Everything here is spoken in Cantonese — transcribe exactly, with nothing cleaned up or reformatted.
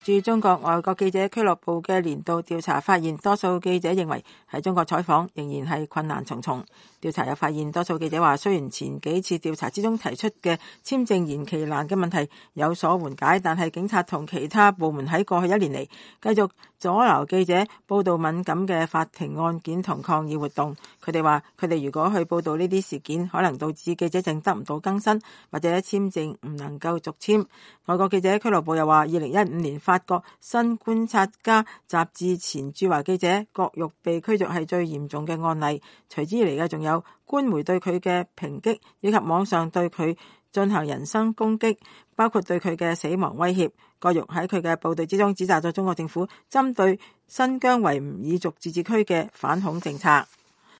駐中國外國記者俱樂部嘅年度調查發現，多數記者認為喺中國採訪仍然係困難重重。調查又發現，多數記者話，雖然前幾次調查之中提出嘅簽證延期難嘅問題有所緩解，但係警察同其他部門喺過去一年嚟繼續阻撓記者報道敏感嘅法庭案件同抗議活動。佢哋話，佢哋如果去報道呢啲事件，可能導致記者證得唔到更新，或者簽證唔能夠續簽。外國記者俱樂部又話，二零一五年法國新觀察家雜誌前駐華記者郭玉被驅逐係最嚴重嘅案例，隨之而嚟嘅仲有官媒對佢嘅抨擊，以及網上對佢進行人身攻擊，包括對佢嘅死亡威脅。郭玉喺佢嘅報道之中指責咗中國政府針對新疆維吾爾族自治區嘅反恐政策。